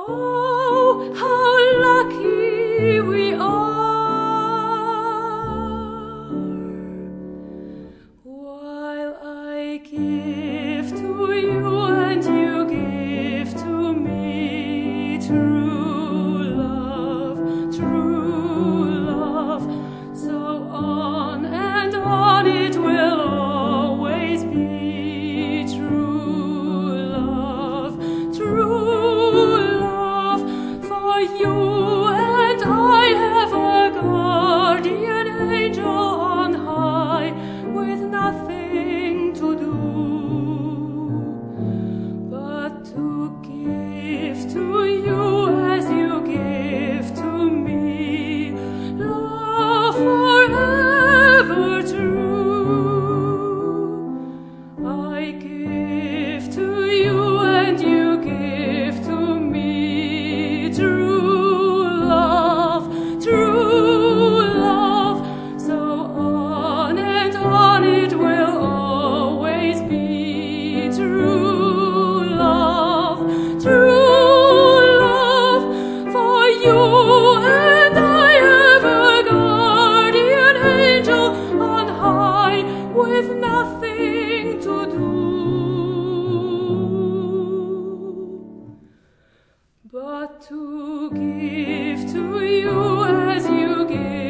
Oh, how lucky we are, while I give to you and you give to me true love, so on and on it will always be true love, for you and I have a guardian angel on high with nothing to do but to give to you as you give to me love forever true. I give to you and you give to me true love, so on and on it will always be true love, for you and I have a guardian angel on high with nothing to do but to give to you as you give